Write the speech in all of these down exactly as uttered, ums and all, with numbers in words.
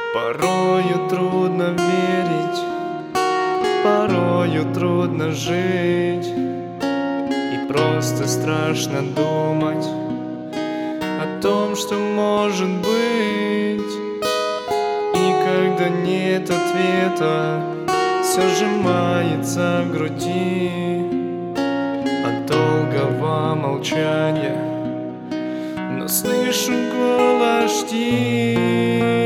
Порою трудно верить, порою трудно жить, и просто страшно думать о том, что может быть. И когда нет ответа, все сжимается в груди от долгого молчания, но слышу голос: жди.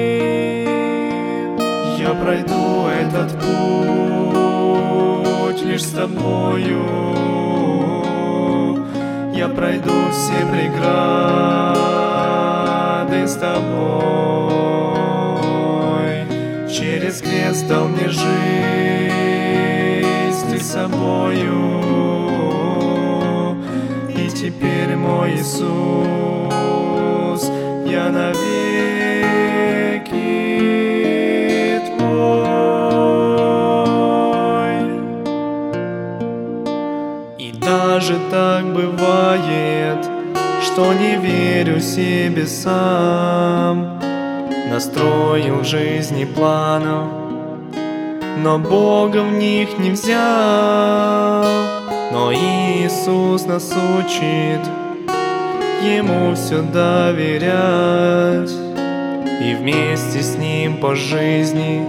Я пройду этот путь лишь с тобою, я пройду все преграды с тобой. Через крест дал мне жизнь ты собою, и теперь мой Иисус, я навеки твой. И даже так бывает, что не верю себе сам. Настроил в жизни планов, но Бога в них не взял. Но Иисус нас учит Ему все доверять, и вместе с Ним по жизни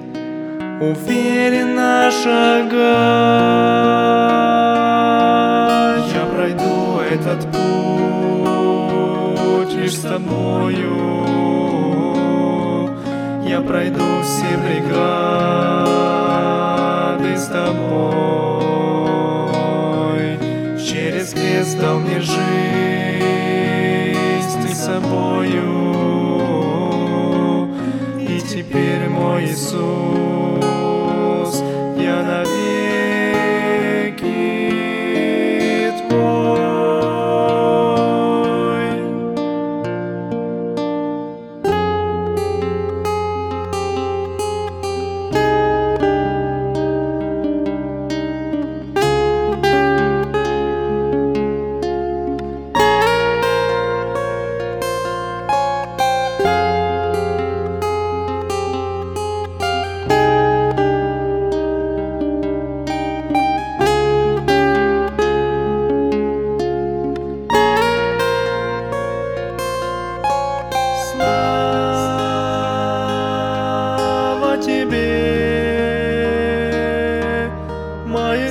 уверенно шагать. Я пройду этот путь лишь с тобою, я пройду все преграды с тобой. Через крест дал мне жизнь ты собою, и теперь мой Иисус, я навеки твой. Тебе, моя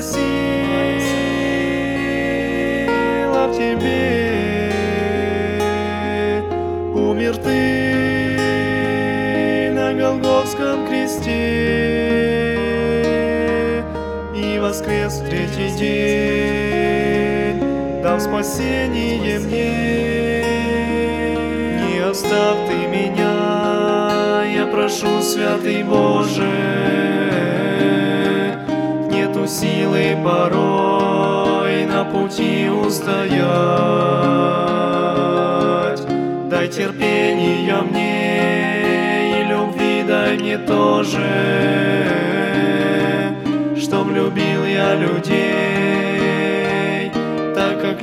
сила в тебе. Умер ты на Голгофском кресте и воскрес в третий день, дав спасение мне. Не оставь ты меня, я прошу, святый Боже, нету силы порой на пути устоять. Дай терпения мне и любви дай мне тоже, чтоб любил я людей так, как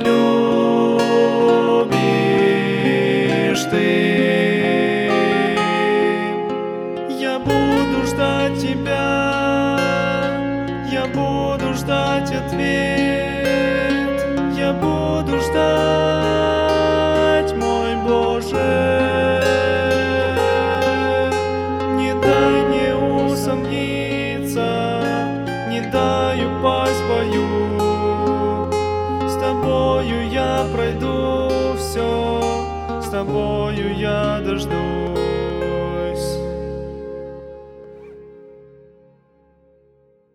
любишь ты. Я буду ждать тебя, я буду ждать ответ, я буду ждать, мой Боже. Не дай мне усомниться, не дай упасть в бою. С тобою я пройду все, с тобою я дождусь.